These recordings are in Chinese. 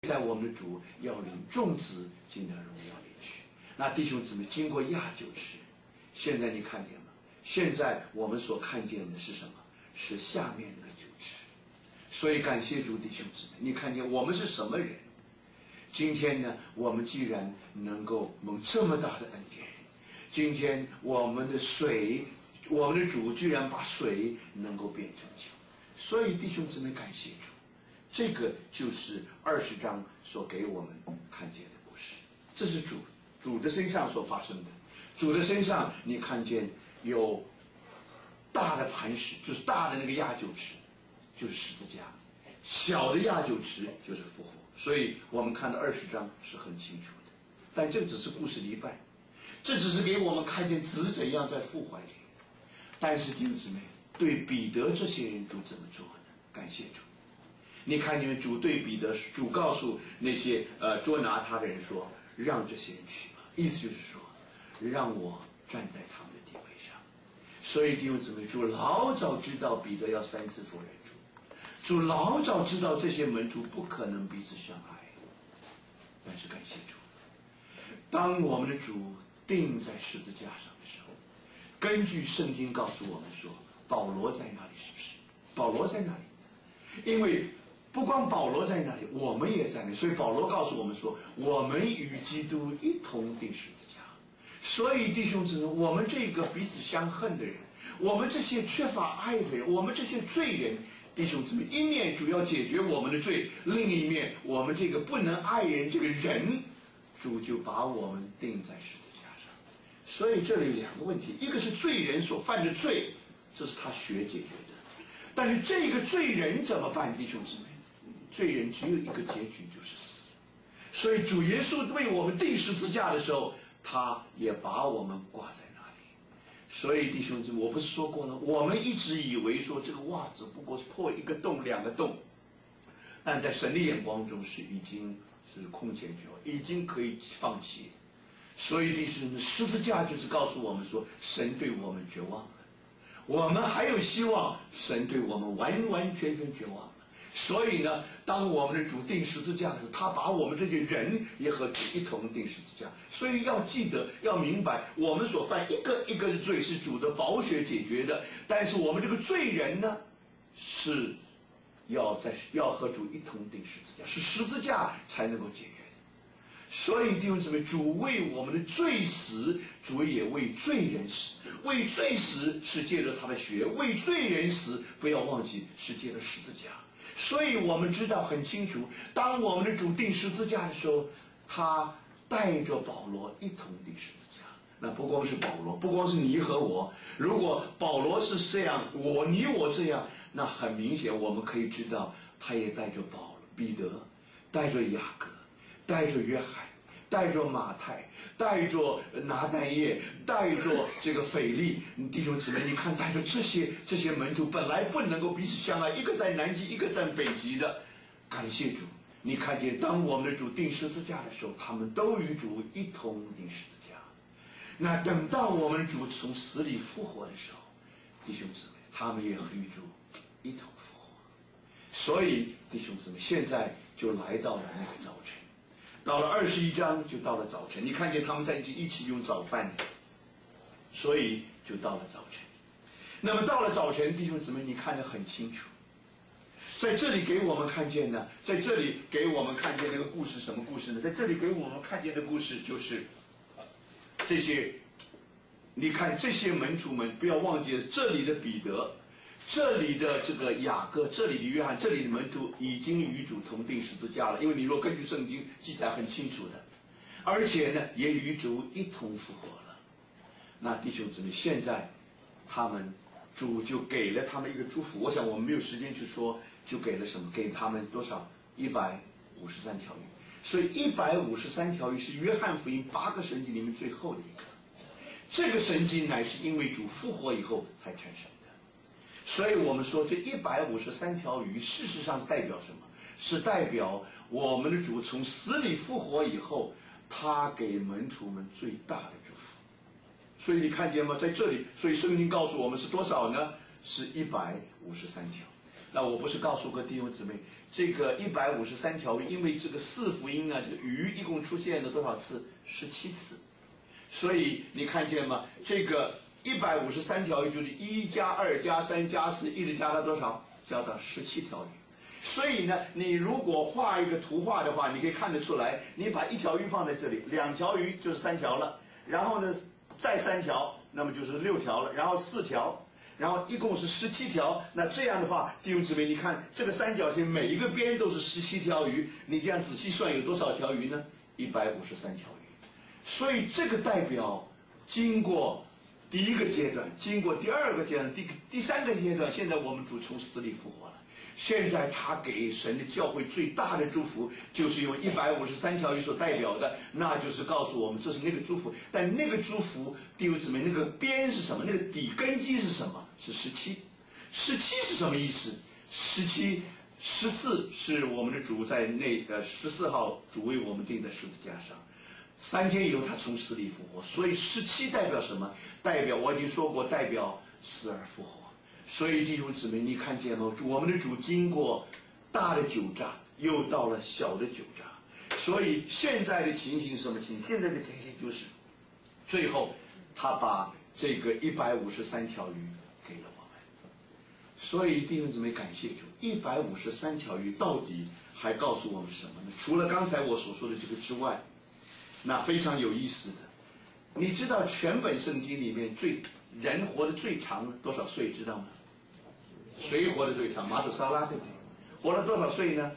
在我们的主要领众子进到荣耀里去。那弟兄姊妹，经过压酒池，现在你看见吗？现在我们所看见的是什么？是下面那个酒池。所以感谢主，弟兄姊妹，你看见我们是什么人？今天呢，我们既然能够蒙这么大的恩典，今天我们的水，我们的主居然把水能够变成酒。所以弟兄姊妹，感谢主。这个就是20章所给我们看见的故事，这是主的身上所发生的。主的身上，你看见有大的磐石，就是大的那个压酒池，就是十字架；小的压酒池就是复活。所以我们看到20章是很清楚的。但这只是故事的一半，这只是给我们看见子怎样在父怀里。但是弟兄姊妹，对彼得这些人，主怎么做呢？感谢主。你看见主对彼得，主告诉那些捉拿他的人说，让这些人去吧，意思就是说，让我站在他们的地位上。所以弟兄姊妹，主老早知道彼得要3次否认主，主老早知道这些门徒不可能彼此相爱。但是感谢主，当我们的主钉在十字架上的时候，根据圣经告诉我们说，保罗在那里，是不是？保罗在那里，因为不光保罗在那里，我们也在那里。所以保罗告诉我们说，我们与基督一同钉十字架。所以弟兄姊妹，我们这个彼此相恨的人，我们这些缺乏爱的人，我们这些罪人，弟兄姊妹，一面主要解决我们的罪，另一面我们这个不能爱人这个人，主就把我们钉在十字架上。所以这里有2个问题，一个是罪人所犯的罪，这是他学解决的。但是这个罪人怎么办，弟兄姊妹？罪人只有一个结局，就是死。所以主耶稣为我们钉十字架的时候，他也把我们挂在那里。所以弟兄姊妹，我不是说过呢，我们一直以为说这个袜子不过是破1个洞2个洞，但在神的眼光中是已经是空前绝后，已经可以放弃。所以弟兄姊妹，十字架就是告诉我们说，神对我们绝望了，我们还有希望，神对我们完完全全绝望了。所以呢，当我们的主钉十字架的时候，他把我们这些人也和主一同钉十字架。所以要记得，要明白，我们所犯一个一个的罪是主的宝血解决的，但是我们这个罪人呢，是要和主一同钉十字架，是十字架才能够解决的。所以弟兄姊妹，主为我们的罪死，主也为罪人死。为罪死是借着他的血，为罪人死，不要忘记是借着十字架。所以我们知道很清楚，当我们的主钉十字架的时候，他带着保罗一同钉十字架。那不光是保罗，不光是你和我，如果保罗是这样，你我这样，那很明显我们可以知道，他也带着彼得，带着雅各，带着约翰，带着马太，带着拿但业，带着这个腓力。弟兄姊妹，你看，带着这些门徒，本来不能够彼此相爱，一个在南极，一个在北极的。感谢主，你看见当我们的主钉十字架的时候，他们都与主一同钉十字架。那等到我们主从死里复活的时候，弟兄姊妹，他们也和与主一同复活。所以弟兄姊妹，现在就来到了那个早晨。到了21章，就到了早晨。你看见他们在一起用早饭，所以就到了早晨。那么到了早晨，弟兄姊妹，你看得很清楚。在这里给我们看见呢，在这里给我们看见那个故事，什么故事呢？在这里给我们看见的故事就是这些。你看这些门徒们，不要忘记了这里的彼得，这里的这个雅各，这里的约翰，这里的门徒已经与主同钉十字架了。因为你若根据圣经记载很清楚的，而且呢也与主一同复活了。那弟兄姊妹，现在他们主就给了他们一个祝福。我想我们没有时间去说，就给了什么？给他们多少？153条鱼。所以153条鱼是约翰福音8个神迹里面最后的一个。这个神迹乃是因为主复活以后才产生的。所以我们说这153条鱼事实上代表什么？是代表我们的主从死里复活以后，他给门徒们最大的祝福。所以你看见吗？在这里，所以圣经告诉我们是多少呢？是153条。那我不是告诉过弟兄姊妹， 这个153条鱼，因为这个四福音呢，这个鱼一共出现了多少次？17次。所以你看见吗？这个153条鱼就是1加2加3加4，一直加到多少？加到17条鱼。所以呢，你如果画一个图画的话，你可以看得出来，你把一条鱼放在这里，2条鱼就是3条了，然后呢再3条，那么就是6条了，然后4条，然后一共是17条。那这样的话，弟兄姊妹，你看这个三角形每一个边都是17条鱼，你这样仔细算有多少条鱼呢？153条鱼。所以这个代表经过第一个阶段，经过第二个阶段，第三个阶段，现在我们主从死里复活了。现在他给神的教会最大的祝福，就是用153条鱼所代表的，那就是告诉我们这是那个祝福。但那个祝福，弟兄姊妹，那个边是什么？那个底根基是什么？是17。17是什么意思？17、14是我们的主在那14号主为我们钉在十字架上。3天以后他从死里复活，所以17代表什么？代表我已经说过，代表死而复活。所以弟兄姊妹，你看见了，我们的主经过大的酒榨，又到了小的酒榨。所以现在的情形是什么情形？现在的情形就是，最后他把这个153条鱼给了我们。所以弟兄姊妹，感谢主，153条鱼到底还告诉我们什么呢？除了刚才我所说的这个之外，那非常有意思的，你知道全本圣经里面人活得最长多少岁？知道吗？谁活得最长？马祖沙拉，对不对？活了多少岁呢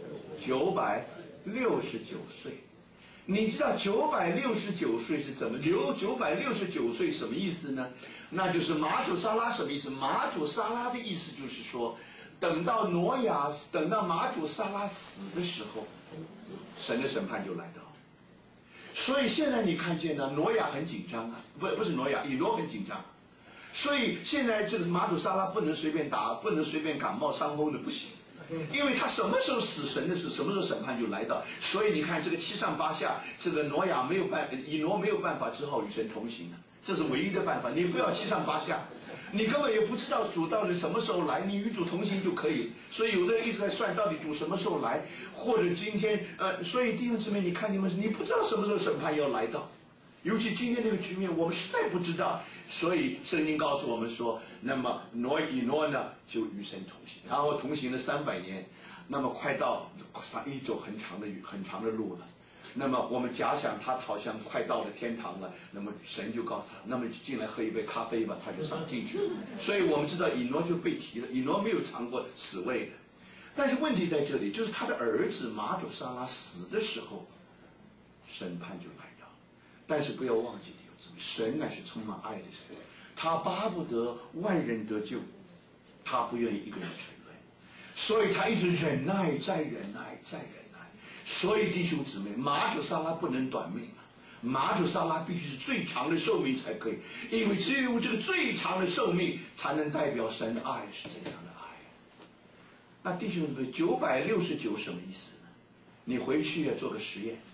？969岁。你知道969岁是怎么？969岁什么意思呢？那就是马祖沙拉什么意思？马祖沙拉的意思就是说，等到马祖沙拉死的时候，神的审判就来到。所以现在你看见呢，挪亚很紧张啊，不是挪亚，以诺很紧张。所以现在这个马祖沙拉不能随便打，不能随便感冒伤风的，不行，因为他什么时候死神的事，什么时候审判就来到。所以你看这个7上8下，这个以诺没有办法，只好与神同行了，这是唯一的办法。你不要7上8下，你根本也不知道主到底什么时候来，你与主同行就可以。所以有的人一直在算到底主什么时候来，或者今天所以弟兄姊妹，你看你不知道什么时候审判要来到。尤其今天这个局面，我们实在不知道，所以圣经告诉我们说，那么以诺呢就与神同行，然后同行了300年，那么快到一走很长的路了。那么我们假想他好像快到了天堂了，那么神就告诉他，那么进来喝一杯咖啡吧，他就上进去了。所以我们知道以诺就被提了，以诺没有尝过死味的。但是问题在这里，就是他的儿子马祖沙拉死的时候，审判就来到。但是不要忘记，弟兄姊妹，神乃是充满爱的神，他巴不得万人得救，他不愿意一个人沉沦，所以他一直忍耐，再忍耐，再忍耐。所以弟兄姊妹，马祖沙拉不能短命啊，马祖沙拉必须是最长的寿命才可以，因为只有这个最长的寿命才能代表神的爱是怎样的爱。那弟兄姊妹，969什么意思呢？你回去要做个实验。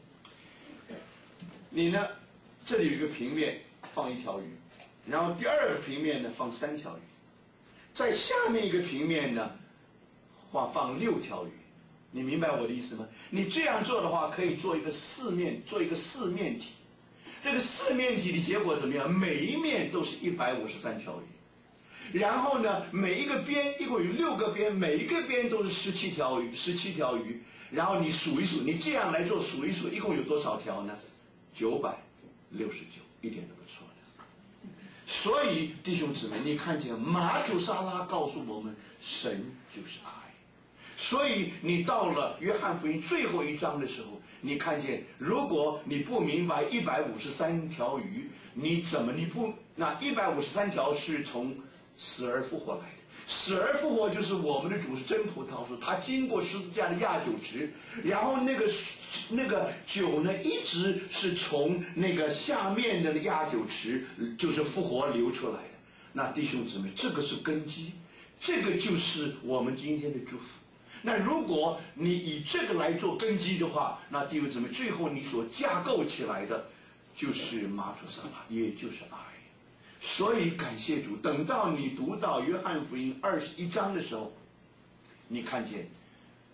你呢，这里有一个平面放1条鱼，然后第二个平面呢放3条鱼，在下面一个平面呢放6条鱼。你明白我的意思吗？你这样做的话，可以做一个四面体。这个四面体的结果怎么样？每一面都是153条鱼，然后呢，每一个边一共有6个边，每一个边都是17条鱼，然后你数一数，你这样来做数一数，一共有多少条呢？969，一点都不错的。所以弟兄姊妹，你看见马祖沙拉告诉我们，神就是爱。所以你到了约翰福音最后1章的时候，你看见，如果你不明白153条鱼，那153条是从死而复活来的。死而复活就是我们的主是真葡萄树，他经过十字架的压酒池，然后那个酒呢，一直是从那个下面的压酒池就是复活流出来的。那弟兄姊妹，这个是根基，这个就是我们今天的祝福。那如果你以这个来做根基的话，那弟兄姊妹，最后你所架构起来的就是马祖沙拉，也就是爱。所以感谢主，等到你读到约翰福音21章的时候，你看见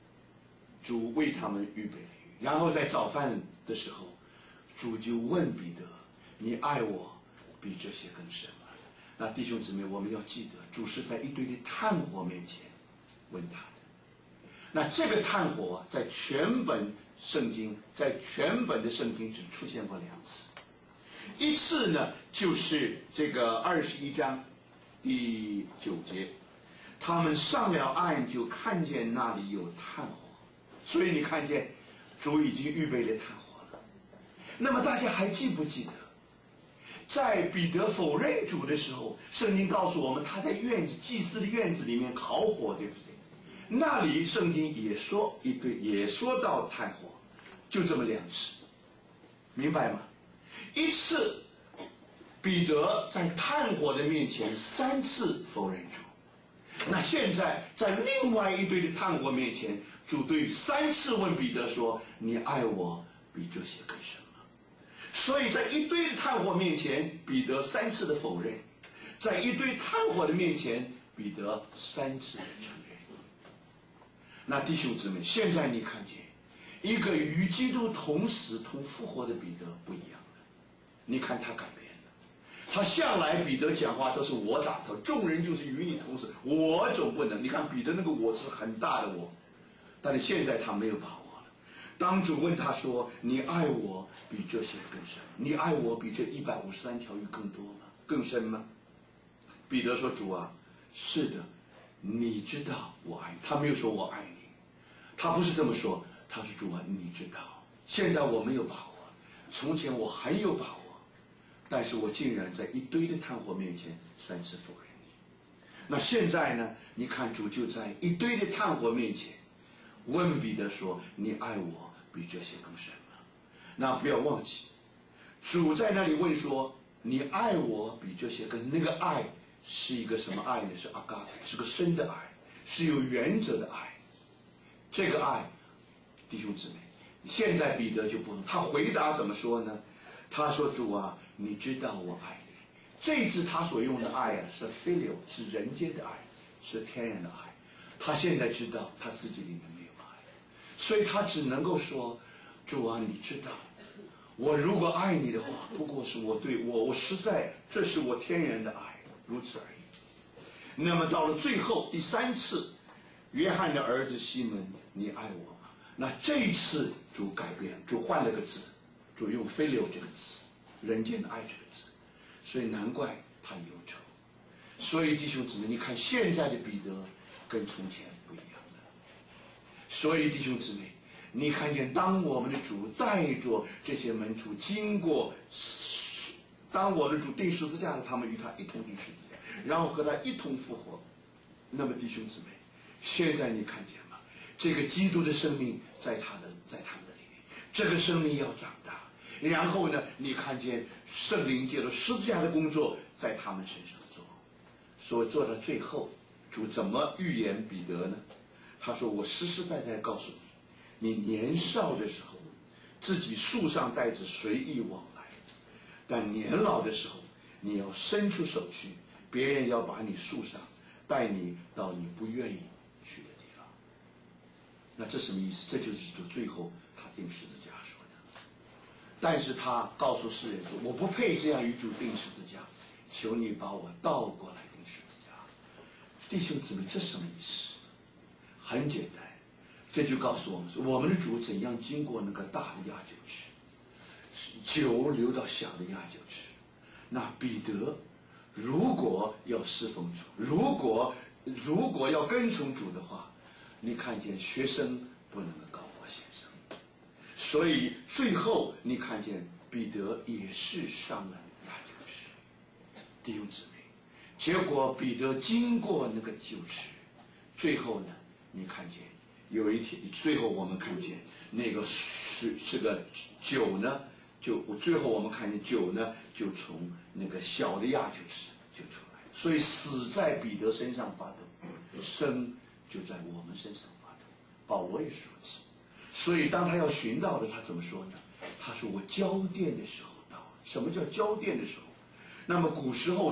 主为他们预备了鱼，然后在早饭的时候，主就问彼得：“你爱我比这些更深吗？”那弟兄姊妹，我们要记得，主是在一堆的炭火面前问他的。那这个炭火在全本的圣经只出现过2次，一次呢就是这个21章第9节，他们上了岸就看见那里有炭火，所以你看见主已经预备了炭火了。那么大家还记不记得，在彼得否认主的时候，圣经告诉我们他在祭司的院子里面烤火，对不对？那里圣经也说到炭火，就这么2次，明白吗？一次彼得在炭火的面前3次否认主，那现在在另外一堆的炭火面前，主对3次问彼得说：“你爱我比这些更深吗？”所以在一堆的炭火面前，彼得3次的否认；在一堆炭火的面前，彼得3次的承认。那弟兄姊妹，现在你看见一个与基督同死同复活的彼得不一样了。你看他改变了，他向来彼得讲话都是我打头，众人就是与你同死，我总不能。你看彼得那个我是很大的我，但是现在他没有把握了。当主问他说：“你爱我比这些更深？你爱我比这153条鱼更多吗？更深吗？”彼得说：“主啊，是的，你知道我爱你。”他没有说我爱你，他不是这么说，他说：“主啊，你知道。现在我没有把握，从前我很有把握，但是我竟然在一堆的炭火面前3次否认你。那现在呢？你看主就在一堆的炭火面前问彼得说：“你爱我比这些更深吗？”那不要忘记，主在那里问说：“你爱我比这些更……”那个爱是一个什么爱呢？是阿嘎培，是个深的爱，是有原则的爱。这个爱，弟兄姊妹，现在彼得就不能，他回答怎么说呢？他说：“主啊，你知道我爱你。”这次他所用的爱啊，是 filial， 是人间的爱，是天然的爱。他现在知道他自己里面没有爱，所以他只能够说：“主啊，你知道，我如果爱你的话，不过是我实在，这是我天然的爱，如此而已。”那么到了最后第3次，约翰的儿子西门，你爱我吗？那这一次主改变，主换了个字，主用filial这个字，人间的爱这个字，所以难怪他忧愁。所以弟兄姊妹，你看现在的彼得跟从前不一样了。所以弟兄姊妹，你看见当我们的主带着这些门徒经过，当我的主钉十字架的，他们与他一同钉十字架，然后和他一同复活。那么弟兄姊妹，现在你看见吗？这个基督的生命在他们的里面，这个生命要长大。然后呢，你看见圣灵借着十字架的工作在他们身上做，所以做到最后，主怎么预言彼得呢？他说：“我实实在在告诉你，你年少的时候，自己树上带着随意往来，但年老的时候，你要伸出手去，别人要把你树上带你到你不愿意去的地方。”那这什么意思？这就是主最后他钉十字架说的。但是他告诉世人说：“我不配这样与主钉十字架，求你把我倒过来钉十字架。”弟兄姊妹，这什么意思？很简单，这就告诉我们说，我们的主怎样经过那个大的压酒池，酒流到小的压酒池。那彼得如果要侍奉主，如果要跟从主的话，你看见学生不能够高过先生，所以最后你看见彼得也是上了压酒池。弟兄姊妹，结果彼得经过那个酒池，最后呢，你看见有一天，最后我们看见那个这个酒呢，最后我们看见酒呢，就从那个小的压酒池就出来。所以死在彼得身上发抖，生就在我们身上发抖。保罗也是如此。所以当他要寻到的，他怎么说呢？他说：“我交奠的时候到了。”什么叫交奠的时候？那么古时候